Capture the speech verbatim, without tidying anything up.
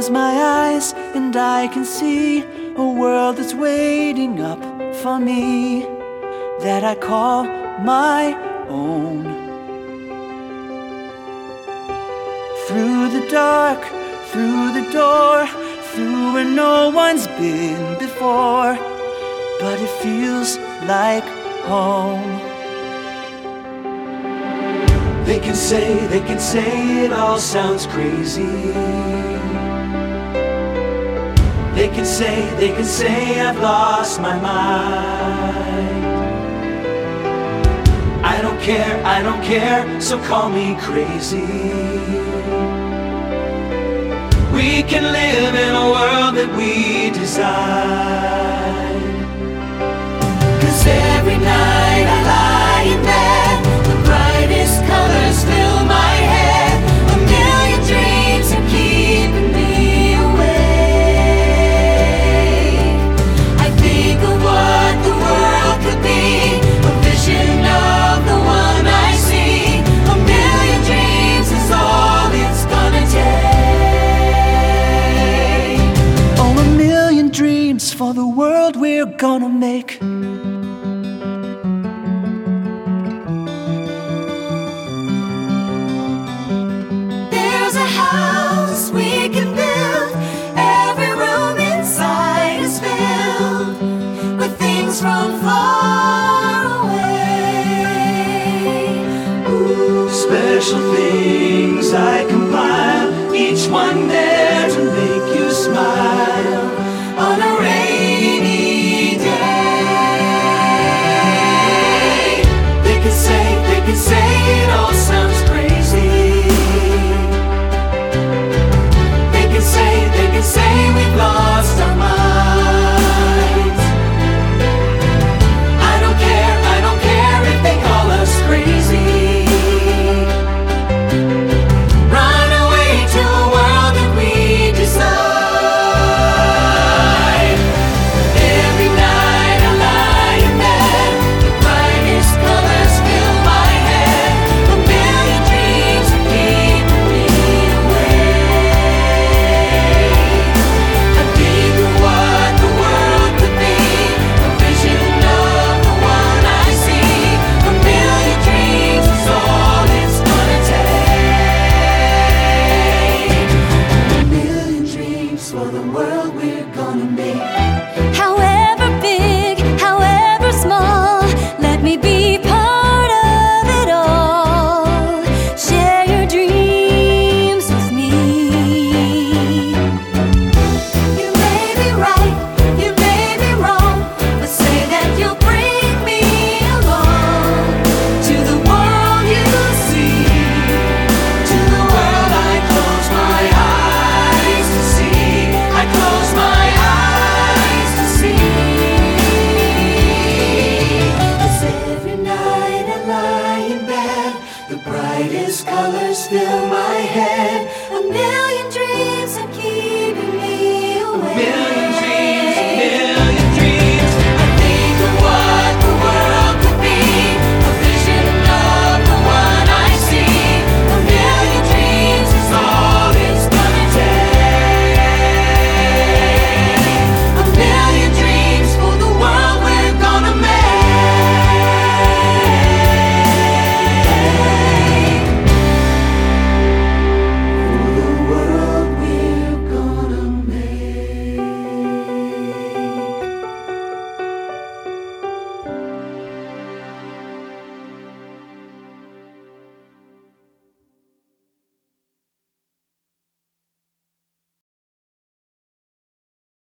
close my eyes and I can see a world that's waiting up for me, that I call my own. Through the dark, through the door, through where no one's been before, but it feels like home. They can say, they can say it all sounds crazy. They can say, they can say I've lost my mind. I don't care, I don't care, so call me crazy. We can live in a world that we design. 'Cause every night I lie in bed, the brightest colors fill my head. A million dreams are keeping me awake. I think of what the world could be, a vision of the one I see. A million dreams is all it's gonna take. Oh, a million dreams for the world we're gonna make. There's a house we can build, every room inside is filled with things from far away. Ooh. Special things I compile, each one there to make you smile on a rainy day. They can say, they can say it all sounds crazy. They can say, they can say we've lost our minds. I don't care, I don't care if they call us crazy. Run away to a world that we decide. Every night I lie in bed, the brightest colors fill my head. A million dreams are keeping me awake. I think of what the world could be, a vision of the one I see. A million dreams is all it's gonna take. A million dreams for the world we're gonna make. However